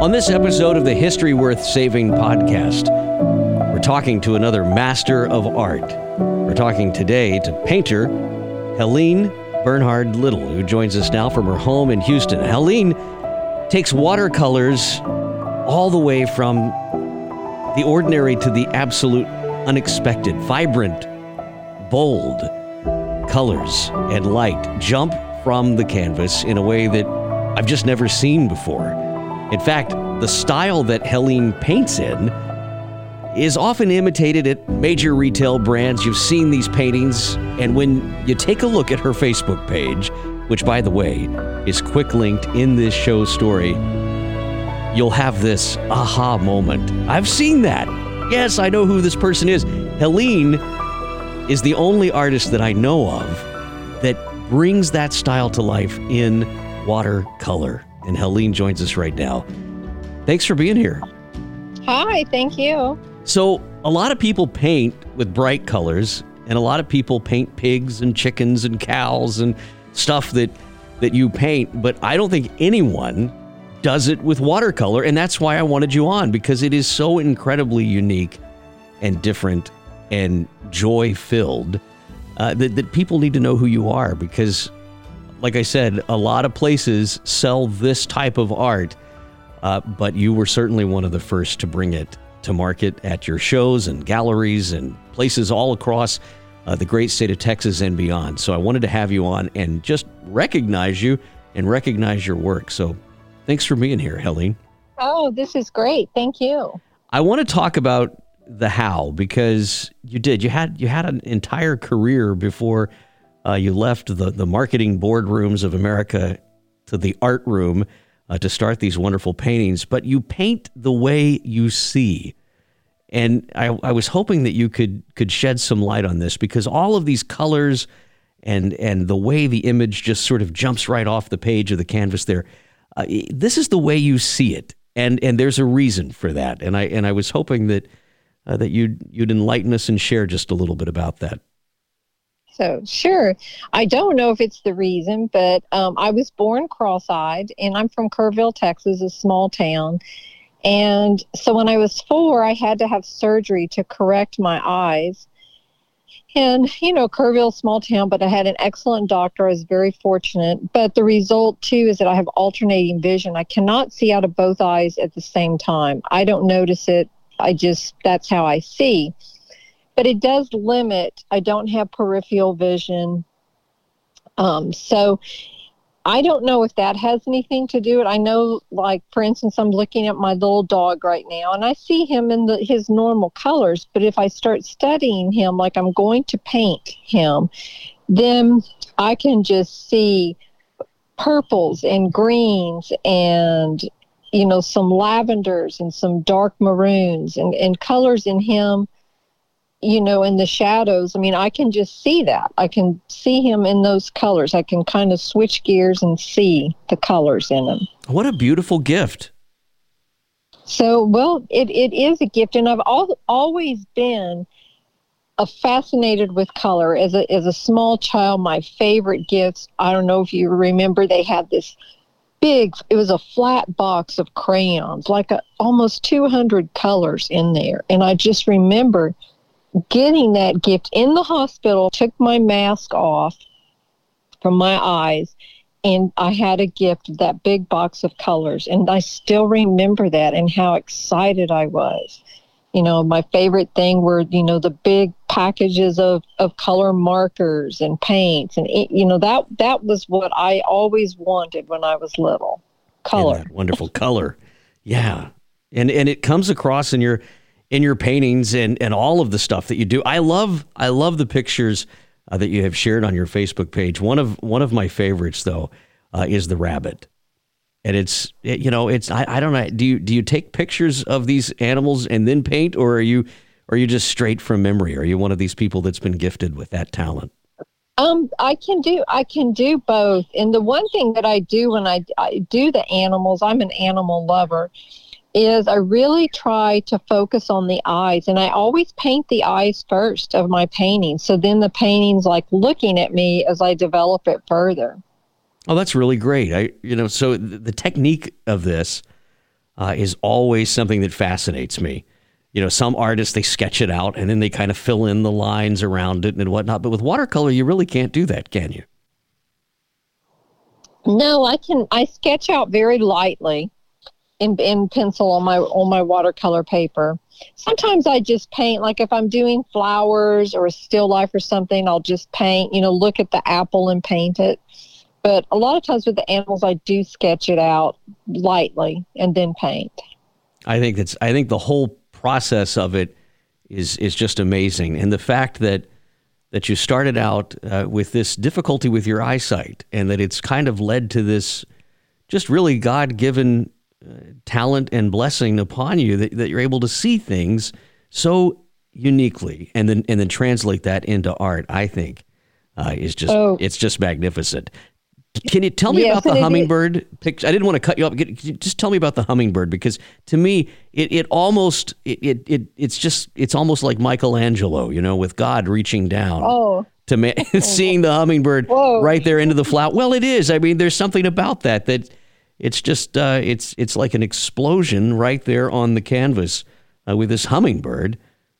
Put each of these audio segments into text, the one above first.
On this episode of the History Worth Saving podcast, we're talking to another master of art. We're talking today to painter Helene Bernhard Little, who joins us now from her home in Houston. Helene takes watercolors all the way from the ordinary to the absolute unexpected, vibrant, bold colors and light jump from the canvas in a way that I've just never seen before. In fact, the style that Helene paints in is often imitated at major retail brands. You've seen these paintings, and when you take a look at her Facebook page, which, by the way, is quick linked in this show story, you'll have this aha moment. I've seen that. Yes, I know who this person is. Helene is the only artist that I know of that brings that style to life in watercolor. And Helene joins us right now. Thanks for being here. Hi, thank you. So a lot of people paint with bright colors, and a lot of people paint pigs and chickens and cows and stuff that you paint, but I don't think anyone does it with watercolor, and that's why I wanted you on, because it is so incredibly unique and different and joy-filled that people need to know who you are, because like I said, a lot of places sell this type of art, but you were certainly one of the first to bring it to market at your shows and galleries and places all across the great state of Texas and beyond. So I wanted to have you on and just recognize you and recognize your work. So thanks for being here, Helene. Oh, this is great. Thank you. I want to talk about the how, because you had an entire career before you left the marketing boardrooms of America to the art room to start these wonderful paintings. But you paint the way you see. And I was hoping that you could shed some light on this, because all of these colors and the way the image just sort of jumps right off the page of the canvas there, this is the way you see it. And there's a reason for that. And I was hoping that you'd enlighten us and share just a little bit about that. So, sure. I don't know if it's the reason, but I was born cross-eyed, and I'm from Kerrville, Texas, a small town. And so when I was 4, I had to have surgery to correct my eyes. And, Kerrville, small town, but I had an excellent doctor. I was very fortunate. But the result, too, is that I have alternating vision. I cannot see out of both eyes at the same time. I don't notice it. That's how I see. But it does limit. I don't have peripheral vision. So I don't know if that has anything to do with it. I know, like, for instance, I'm looking at my little dog right now, and I see him in his normal colors. But if I start studying him, like I'm going to paint him, then I can just see purples and greens and, some lavenders and some dark maroons and colors in him. In the shadows. I mean, I can just see that. I can see him in those colors. I can kind of switch gears and see the colors in him. What a beautiful gift. So, well, it is a gift. And I've always been fascinated with color. As a small child, my favorite gifts, I don't know if you remember, they had this it was a flat box of crayons, like almost 200 colors in there. And I just remember getting that gift in the hospital, took my mask off from my eyes, and I had a gift of that big box of colors. And I still remember that and how excited I was. My favorite thing were, the big packages of color markers and paints. And, that was what I always wanted when I was little. Color. Yeah, wonderful color. Yeah. And it comes across in your paintings and all of the stuff that you do. I love the pictures that you have shared on your Facebook page. One of my favorites, though, is the rabbit. And I don't know. Do you take pictures of these animals and then paint, or are you just straight from memory? Are you one of these people that's been gifted with that talent? I can do both. And the one thing that I do when I do the animals, I'm an animal lover, is I really try to focus on the eyes. And I always paint the eyes first of my paintings. So then the painting's like looking at me as I develop it further. Oh, that's really great. So the technique of this, is always something that fascinates me. You know, some artists, they sketch it out and then they kind of fill in the lines around it and whatnot. But with watercolor, you really can't do that, can you? No, I sketch out very lightly in pencil on my watercolor paper. Sometimes I just paint, like if I'm doing flowers or a still life or something, I'll just paint, look at the apple and paint it. But a lot of times with the animals, I do sketch it out lightly and then paint. I think the whole process of it is just amazing. And the fact that you started out with this difficulty with your eyesight, and that it's kind of led to this just really God-given talent and blessing upon you that you're able to see things so uniquely and then translate that into art, I think is just it's just magnificent. Can you tell me about the hummingbird picture? I didn't want to cut you off. Just tell me about the hummingbird, because to me it's almost like Michelangelo, with God reaching down to seeing the hummingbird right there into the flower. Well, it is. I mean, there's something about that it's just it's like an explosion right there on the canvas with this hummingbird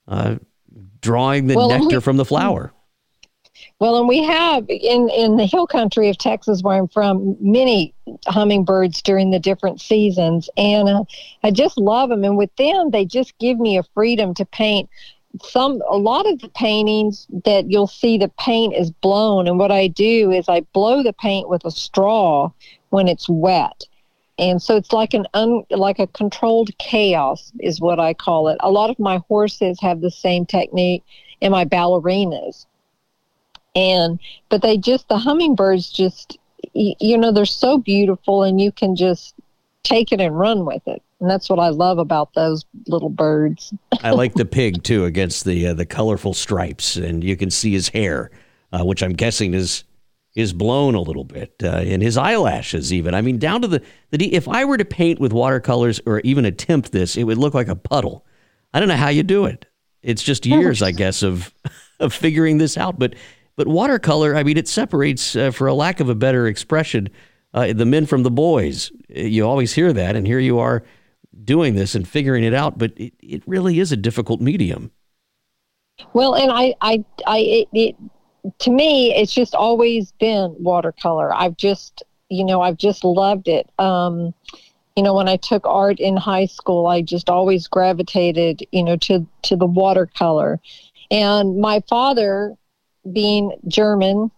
drawing the nectar from the flower. Well, and we have in the hill country of Texas, where I'm from, many hummingbirds during the different seasons, and I just love them. And with them, they just give me a freedom to paint. A lot of the paintings that you'll see, the paint is blown, and what I do is I blow the paint with a straw when it's wet. And so it's like a controlled chaos is what I call it. A lot of my horses have the same technique, and my ballerinas. But the hummingbirds just, they're so beautiful, and you can just take it and run with it. And that's what I love about those little birds. I like the pig too, against the colorful stripes, and you can see his hair, which I'm guessing is blown a little bit, and his eyelashes even. I mean, down to the if I were to paint with watercolors or even attempt this, it would look like a puddle. I don't know how you do it. It's just years, I guess, of figuring this out. But watercolor, I mean, it separates, for a lack of a better expression, the men from the boys. You always hear that, and here you are doing this and figuring it out. But it really is a difficult medium. Well, and to me, it's just always been watercolor. I've just loved it. When I took art in high school, I just always gravitated, to the watercolor. And my father, being German,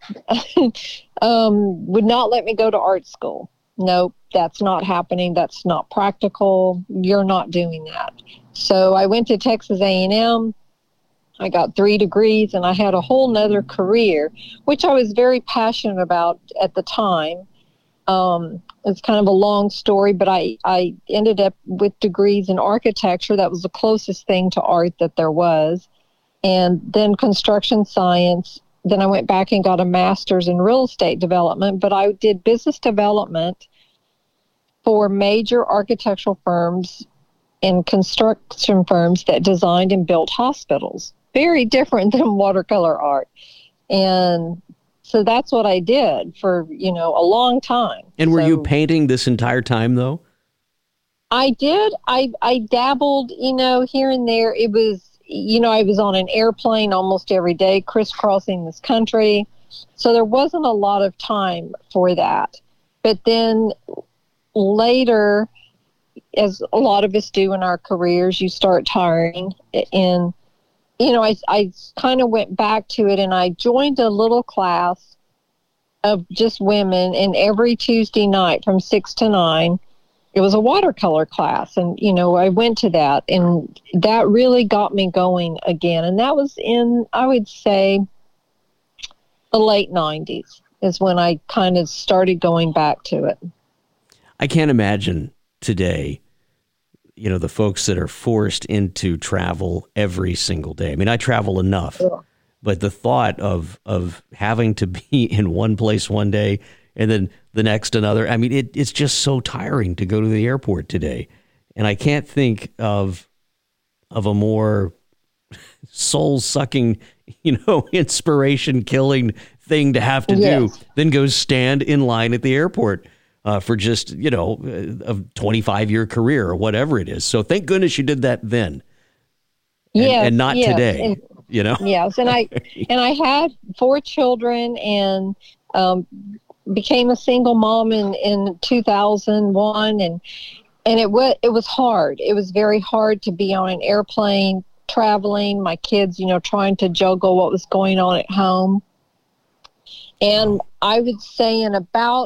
would not let me go to art school. Nope, that's not happening. That's not practical. You're not doing that. So I went to Texas A&M. I got 3 degrees, and I had a whole nother career, which I was very passionate about at the time. It's kind of a long story, but I ended up with degrees in architecture. That was the closest thing to art that there was. And then construction science. Then I went back and got a master's in real estate development, but I did business development for major architectural firms and construction firms that designed and built hospitals. Very different than watercolor art. And so that's what I did for, a long time. And were you painting this entire time, though? I did. I dabbled, here and there. It was, I was on an airplane almost every day, crisscrossing this country. So there wasn't a lot of time for that. But then later, as a lot of us do in our careers, you start tiring. And, I kind of went back to it, and I joined a little class of just women. And every Tuesday night from 6 to 9, it was a watercolor class. And, I went to that, and that really got me going again. And that was in, I would say, the late 90s is when I kind of started going back to it. I can't imagine today, the folks that are forced into travel every single day. I mean, I travel enough, but the thought of having to be in one place one day and then the next another, I mean, it's just so tiring to go to the airport today. And I can't think of a more soul-sucking, inspiration-killing thing to have to do than go stand in line at the airport for just, a 25-year career or whatever it is. So thank goodness you did that then. And not today, Yes. And I had 4 children and became a single mom in 2001. And it was hard. It was very hard to be on an airplane traveling, my kids, trying to juggle what was going on at home. And I would say in about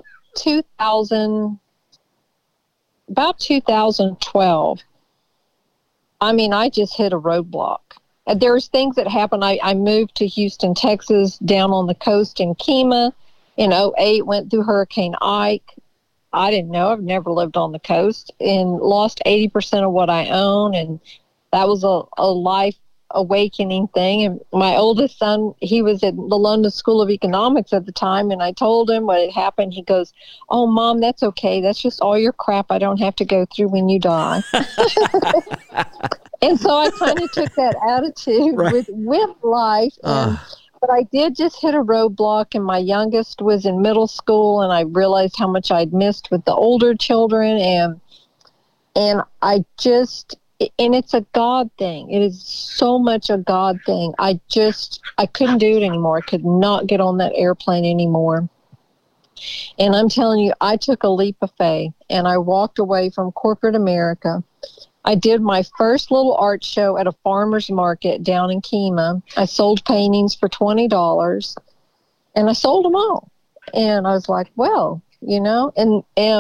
2012, I just hit a roadblock. There's things that happened. I moved to Houston, Texas, down on the coast in Kemah. In 2008, went through Hurricane Ike. I didn't know. I've never lived on the coast and lost 80% of what I own. And that was a life awakening thing. And my oldest son, he was at the London School of Economics at the time. And I told him what had happened. He goes, "Oh, Mom, that's okay. That's just all your crap I don't have to go through when you die." And so I kind of took that attitude with life. But I did just hit a roadblock, and my youngest was in middle school, and I realized how much I'd missed with the older children. And it's a God thing. It is so much a God thing. I couldn't do it anymore. I could not get on that airplane anymore. And I'm telling you, I took a leap of faith, and I walked away from corporate America. I did my first little art show at a farmer's market down in Kemah. I sold paintings for $20, and I sold them all. And I was like, well, and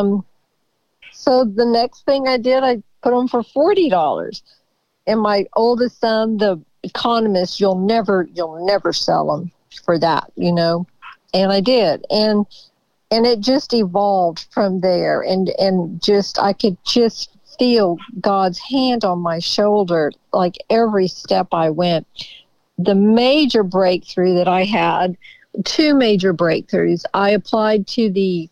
so the next thing I did, I put them for $40. And my oldest son, the economist, you'll never sell them for that, And I did. And it just evolved from there. And I could just feel God's hand on my shoulder, like every step I went. The major breakthrough that I had, 2 major breakthroughs. I applied to the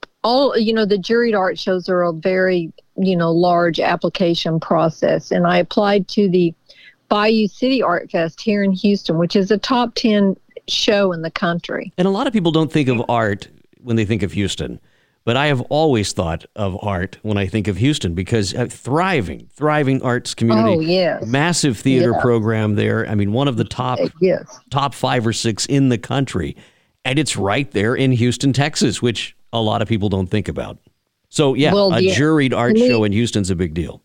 juried art shows are a very, large application process. And I applied to the Bayou City Art Fest here in Houston, which is a top 10 show in the country. And a lot of people don't think of art when they think of Houston. But I have always thought of art when I think of Houston because thriving arts community. Oh, yes. Massive theater program there. One of the top 5 or 6 in the country. And it's right there in Houston, Texas, which a lot of people don't think about. So, juried art show in Houston's a big deal.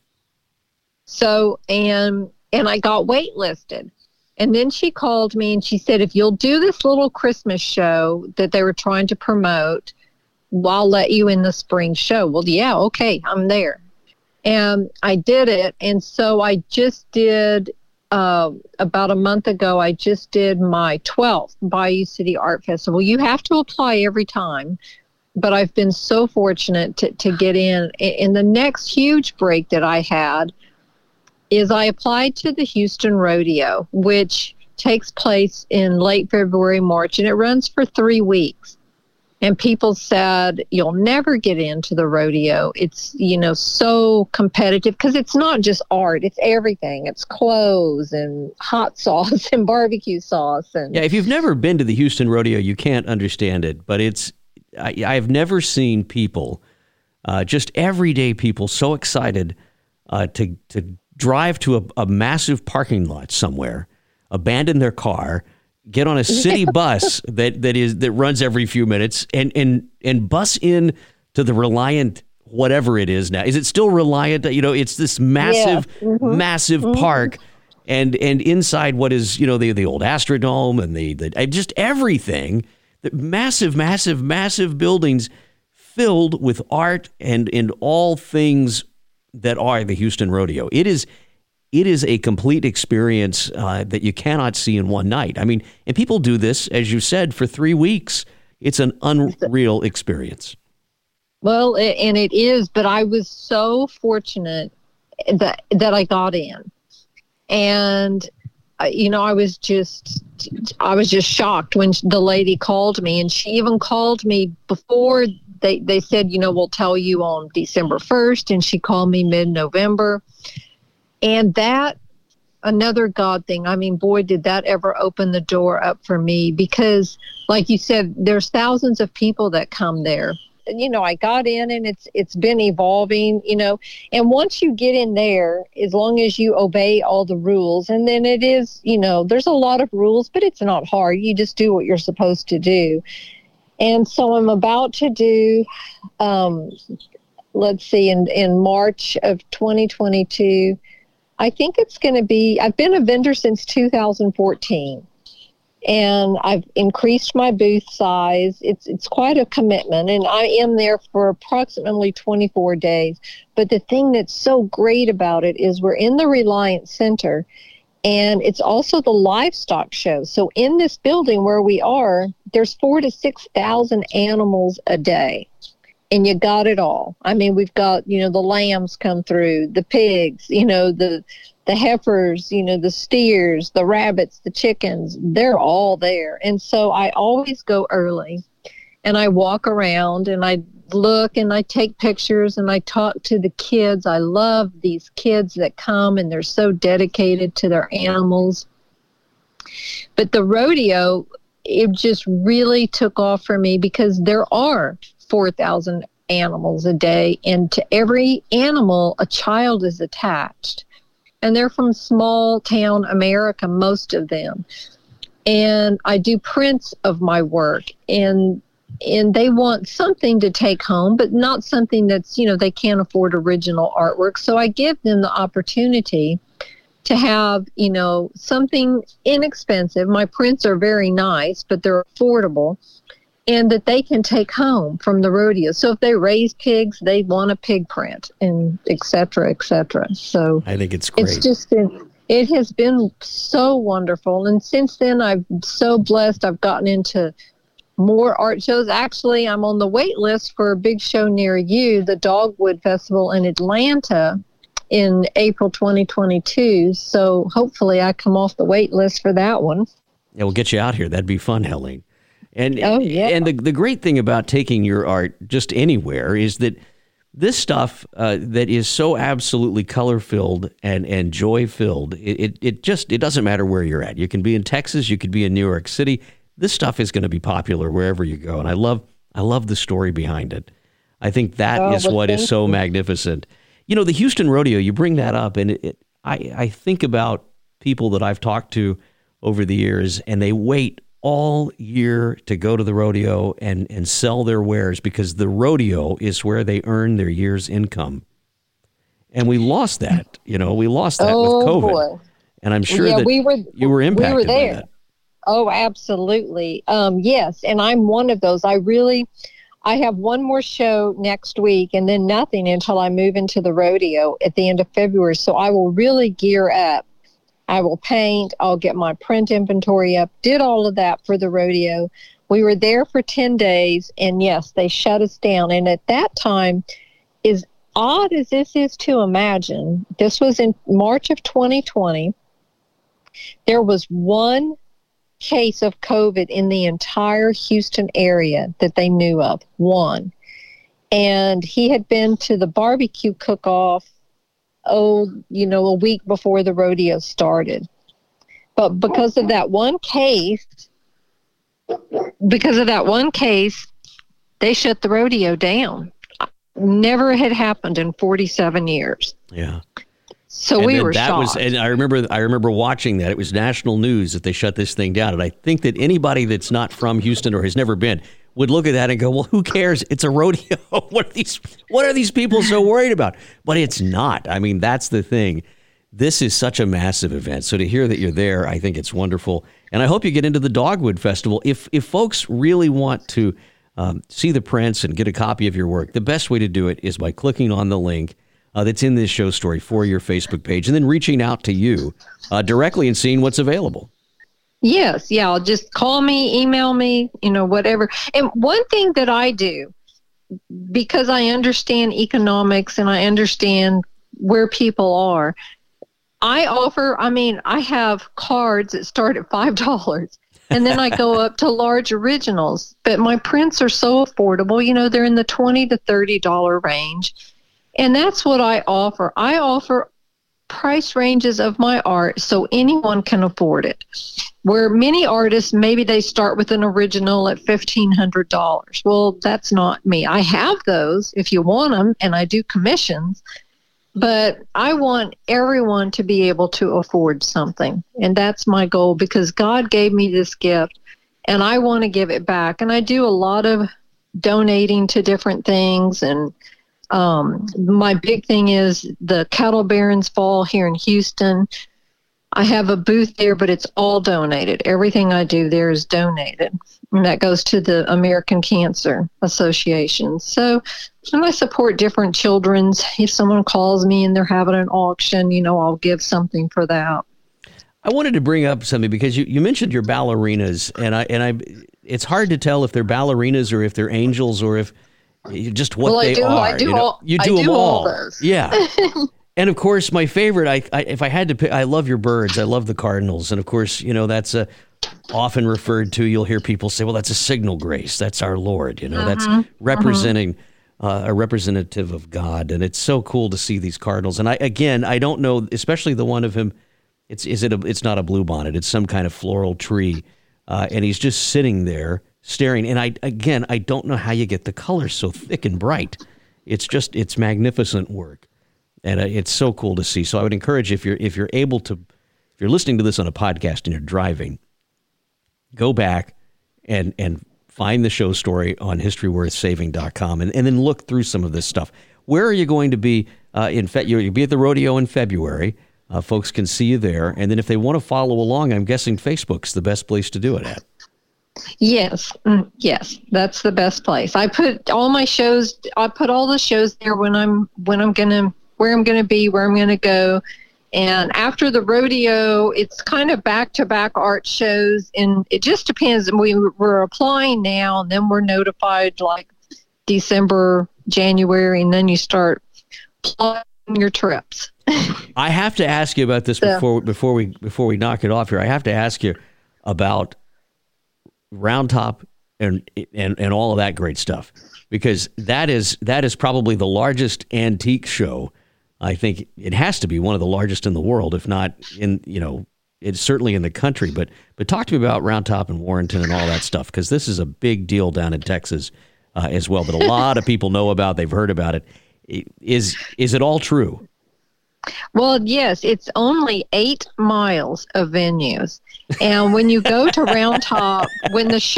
So, and I got waitlisted. And then she called me and she said, if you'll do this little Christmas show that they were trying to promote, I'll let you in the spring show. Well, yeah, okay, I'm there. And I did it. And so I just did, about a month ago, I just did my 12th Bayou City Art Festival. You have to apply every time, but I've been so fortunate to get in. And the next huge break that I had is I applied to the Houston Rodeo, which takes place in late February, March, and it runs for 3 weeks. And people said, you'll never get into the rodeo. It's, so competitive because it's not just art. It's everything. It's clothes and hot sauce and barbecue sauce. And if you've never been to the Houston Rodeo, you can't understand it. But I've never seen people, just everyday people, so excited to drive to a massive parking lot somewhere, abandon their car, get on a city bus that runs every few minutes and bus in to the Reliant, whatever it is now. Is it still Reliant? It's this massive, massive park, and inside what is the old Astrodome and the just everything, the massive buildings filled with art and all things that are the Houston Rodeo. It is a complete experience that you cannot see in one night. And people do this, as you said, for 3 weeks. It's an unreal experience. Well, and it is, but I was so fortunate that I got in. And, I was just shocked when the lady called me. And she even called me before they said, we'll tell you on December 1st. And she called me mid-November. And that, another God thing, boy, did that ever open the door up for me because, like you said, there's thousands of people that come there. I got in, and it's been evolving, and once you get in there, as long as you obey all the rules, and then it is, there's a lot of rules, but it's not hard. You just do what you're supposed to do. And so I'm about to do, let's see, in March of 2022, I think it's going to be, I've been a vendor since 2014. And I've increased my booth size. It's quite a commitment, and I am there for approximately 24 days. But the thing that's so great about it is we're in the Reliance Center, and it's also the livestock show. So in this building where we are, there's 4,000 to 6,000 animals a day, and you got it all. I mean, we've got, the lambs come through, the pigs, the heifers, the steers, the rabbits, the chickens, they're all there. And so I always go early, and I walk around, and I look, and I take pictures, and I talk to the kids. I love these kids that come, and they're so dedicated to their animals. But the rodeo, it just really took off for me because there are 4,000 animals a day, and to every animal, a child is attached. And they're from small town America, most of them. And I do prints of my work, and they want something to take home, but not something that's, they can't afford original artwork. So I give them the opportunity to have, something inexpensive. My prints are very nice, but they're affordable, and that they can take home from the rodeo. So if they raise pigs, they want a pig print, and et cetera, et cetera. So I think it's great. It's just it has been so wonderful. And since then, I'm so blessed. I've gotten into more art shows. Actually, I'm on the wait list for a big show near you, the Dogwood Festival in Atlanta in April 2022. So hopefully I come off the wait list for that one. Yeah, we'll get you out here. That'd be fun, Helene. And and the great thing about taking your art just anywhere is that this stuff that is so absolutely color-filled and joy-filled, it doesn't matter where you're at. You can be in Texas, you could be in New York City. This stuff is going to be popular wherever you go, and I love the story behind it. I think that is what is so magnificent. The Houston Rodeo, you bring that up, and I think about people that I've talked to over the years, and they wait all year to go to the rodeo and sell their wares because the rodeo is where they earn their year's income. And we lost that, with COVID. Boy. And I'm sure that you were impacted we were there. by that. Oh, absolutely. Yes. And I'm one of those. I have one more show next week and then nothing until I move into the rodeo at the end of February. So I will really gear up. I will paint. I'll get my print inventory up. Did all of that for the rodeo. We were there for 10 days, and yes, they shut us down. And at that time, as odd as this is to imagine, this was in March of 2020. There was one case of COVID in the entire Houston area that they knew of. One. And he had been to the barbecue cook-off a week before the rodeo started. But because of that one case, they shut the rodeo down. Never had happened in 47 years. Yeah. So we were shocked. And I remember watching that. It was national news that they shut this thing down. And I think that anybody that's not from Houston or has never been would look at that and go, well, who cares? It's a rodeo. What are these people so worried about? But it's not. I mean, that's the thing. This is such a massive event. So to hear that you're there, I think it's wonderful. And I hope you get into the Dogwood Festival. If folks really want to see the prints and get a copy of your work, the best way to do it is by clicking on the link that's in this show story for your Facebook page and then reaching out to you directly and seeing what's available. Yes. Yeah. Just call me, email me, whatever. And one thing that I do, because I understand economics and I understand where people are, I have cards that start at $5 and then I go up to large originals, but my prints are so affordable, they're in the $20 to $30 range. And that's what I offer. I offer price ranges of my art so anyone can afford it. Where many artists, maybe they start with an original at $1,500. Well, that's not me. I have those if you want them, and I do commissions. But I want everyone to be able to afford something. And that's my goal, because God gave me this gift and I want to give it back. And I do a lot of donating to different things. And my big thing is the Cattle Barons Fall here in Houston. I have a booth there, but it's all donated. Everything I do there is donated. And that goes to the American Cancer Association. So, and I support different children's. If someone calls me and they're having an auction, I'll give something for that. I wanted to bring up something because you mentioned your ballerinas, and I it's hard to tell if they're ballerinas or if they're angels or if just what they are. You do them all. Those. Yeah. And of course, my favorite, if I had to pick, I love your birds. I love the cardinals. And of course, that's often referred to. You'll hear people say, well, that's a signal grace. That's our Lord. That's representing a representative of God. And it's so cool to see these cardinals. And I don't know, especially the one of him. It's not a bluebonnet. It's some kind of floral tree. And he's just sitting there staring. And I don't know how you get the colors so thick and bright. It's magnificent work. And it's so cool to see. So I would encourage, if you're able to, if you're listening to this on a podcast and you're driving, go back and find the show story on historyworthsaving.com and then look through some of this stuff. Where are you going to be? You'll be at the rodeo in February. Folks can see you there. And then if they want to follow along, I'm guessing Facebook's the best place to do it at. Yes, that's the best place. I put all my shows. I put all the shows there where I'm going to be, where I'm going to go. And after the rodeo, it's kind of back-to-back art shows. And it just depends. We're applying now, and then we're notified like December, January, and then you start planning your trips. I have to ask you about this before we knock it off here. I have to ask you about Round Top and all of that great stuff, because that is probably the largest antique show. I think it has to be one of the largest in the world, if not it's certainly in the country. But talk to me about Round Top and Warrenton and all that stuff, because this is a big deal down in Texas as well that a lot of people know about. They've heard about it. Is it all true? Well, yes, it's only 8 miles of venues. And when you go to Round Top, when you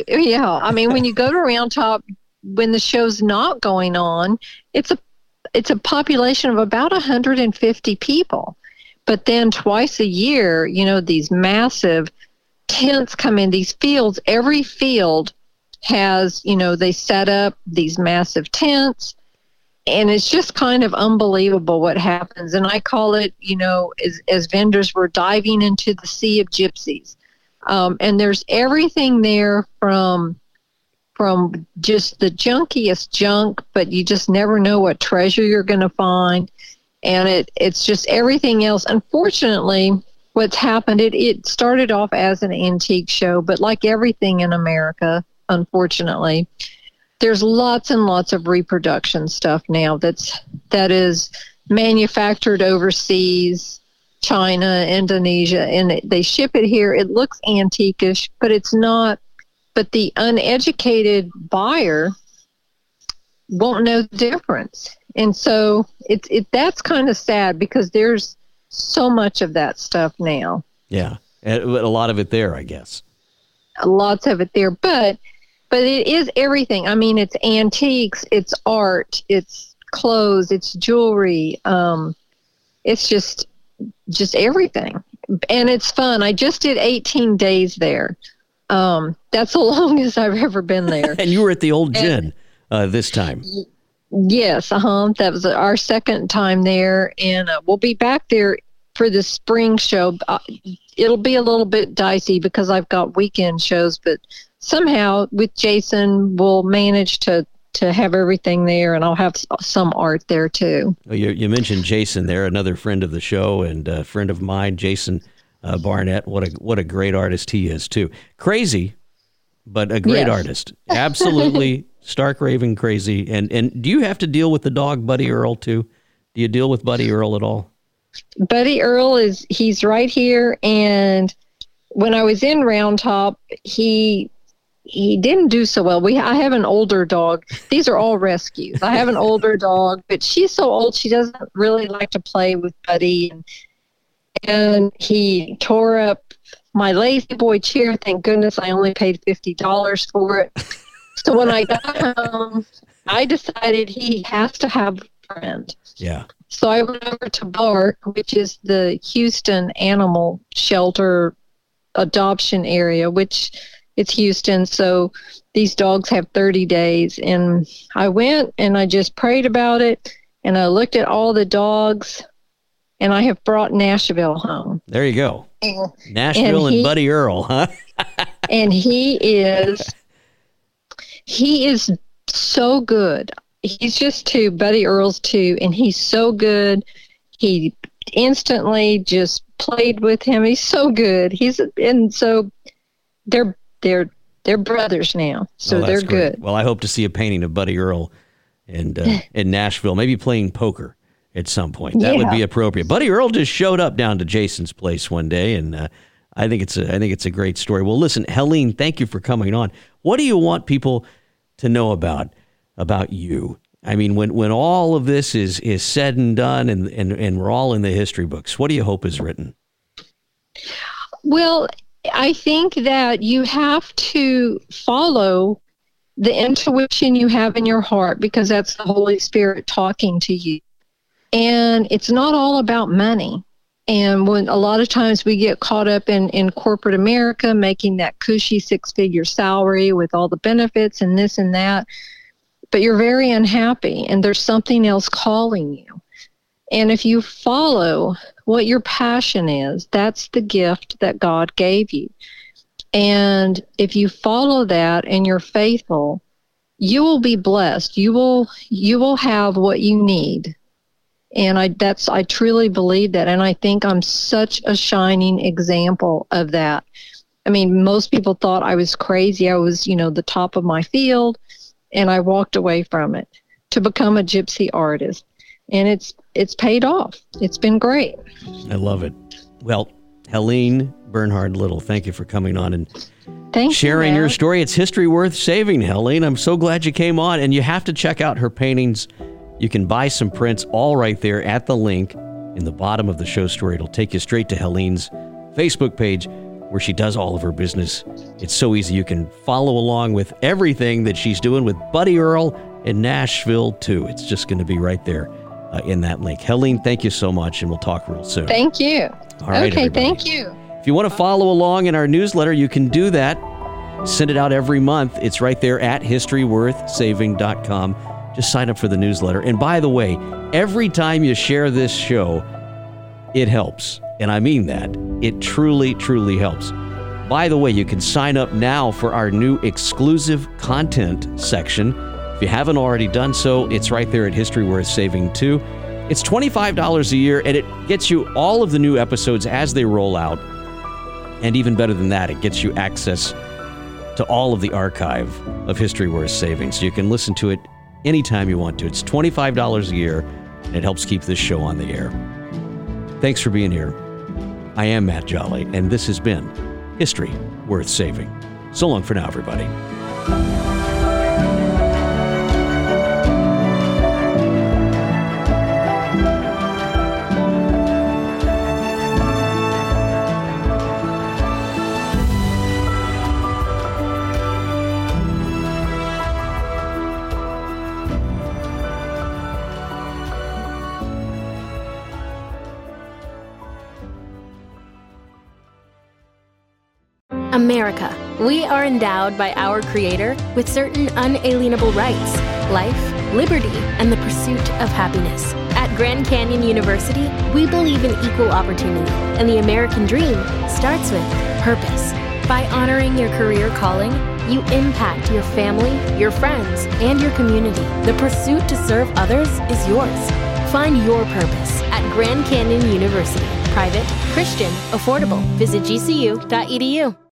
go to Round Top, when the show's not going on, it's a population of about 150 people. But then twice a year, these massive tents come in, these fields. Every field has, they set up these massive tents. And it's just kind of unbelievable what happens. And I call it, as vendors, we're diving into the sea of gypsies. And there's everything there from just the junkiest junk, but you just never know what treasure you're going to find. And it's just everything else. Unfortunately, what's happened, it started off as an antique show, but like everything in America, unfortunately, there's lots and lots of reproduction stuff now that is manufactured overseas, China, Indonesia, and they ship it here. It looks antique-ish, but it's not. But the uneducated buyer won't know the difference. And so that's kind of sad, because there's so much of that stuff now. Yeah, a lot of it there, I guess. Lots of it there, but it is everything. I mean, it's antiques, it's art, it's clothes, it's jewelry. It's just everything. And it's fun. I just did 18 days there. That's the longest I've ever been there. And you were at the Old Gin this time. Yes. That was our second time there. And we'll be back there for the spring show. It'll be a little bit dicey because I've got weekend shows, but somehow with Jason, we'll manage to have everything there, and I'll have some art there too. Well, you mentioned Jason there, another friend of the show and a friend of mine, Jason Barnett. What a great artist he is too. Crazy, but a great artist. Absolutely stark raving crazy. And do you have to deal with the dog Buddy Earl too? Do you deal with Buddy Earl at all? Buddy Earl he's right here. And when I was in Round Top, he didn't do so well. I have an older dog. These are all rescues. I have an older dog, but she's so old she doesn't really like to play with Buddy. And he tore up my Lazy Boy chair. Thank goodness I only paid $50 for it. So when I got home, I decided he has to have a friend. Yeah. So I went over to BARK, which is the Houston Animal Shelter adoption area, which it's Houston. So these dogs have 30 days. And I went and I just prayed about it. And I looked at all the dogs, and I have brought Nashville home. There you go. Nashville and Buddy Earl, huh? And he is so good. He's just 2. Buddy Earl's 2, and he's so good. He instantly just played with him. He's so good. And so they're brothers now. So they're great. good. Well, I hope to see a painting of Buddy Earl in Nashville, maybe playing poker at some point. That would be appropriate. Buddy Earl just showed up down to Jason's place one day, and I think it's a great story. Well, listen, Helene, thank you for coming on. What do you want people to know about you? I mean, when all of this is said and done, and we're all in the history books, what do you hope is written? Well, I think that you have to follow the intuition you have in your heart, because that's the Holy Spirit talking to you. And it's not all about money. And when a lot of times we get caught up in corporate America, making that cushy 6-figure salary with all the benefits and this and that, but you're very unhappy and there's something else calling you. And if you follow what your passion is, that's the gift that God gave you. And if you follow that and you're faithful, you will be blessed. You will have what you need. And I truly believe that. And I think I'm such a shining example of that. I mean, most people thought I was crazy. I was, the top of my field, and I walked away from it to become a gypsy artist. And it's paid off. It's been great. I love it. Well, Helene Bernhard Little, thank you for coming on and sharing your story. It's history worth saving, Helene. I'm so glad you came on, and you have to check out her paintings. You can buy some prints all right there at the link in the bottom of the show story. It'll take you straight to Helene's Facebook page where she does all of her business. It's so easy. You can follow along with everything that she's doing with Buddy Earl in Nashville, too. It's just going to be right there in that link. Helene, thank you so much, and we'll talk real soon. Thank you. All right, okay, everybody. thank you. If you want to follow along in our newsletter, you can do that. Send it out every month. It's right there at historyworthsaving.com. Just sign up for the newsletter. And by the way, every time you share this show, it helps. And I mean that. It truly, truly helps. By the way, you can sign up now for our new exclusive content section. If you haven't already done so, it's right there at History Worth Saving too. It's $25 a year, and it gets you all of the new episodes as they roll out. And even better than that, it gets you access to all of the archive of History Worth Saving. So you can listen to it anytime you want to. It's $25 a year, and it helps keep this show on the air. Thanks for being here. I am Matt Jolly, and this has been History Worth Saving. So long for now, everybody. America. We are endowed by our Creator with certain unalienable rights: life, liberty, and the pursuit of happiness. At Grand Canyon University, we believe in equal opportunity, and the American dream starts with purpose. By honoring your career calling, you impact your family, your friends, and your community. The pursuit to serve others is yours. Find your purpose at Grand Canyon University. Private, Christian, affordable. Visit gcu.edu.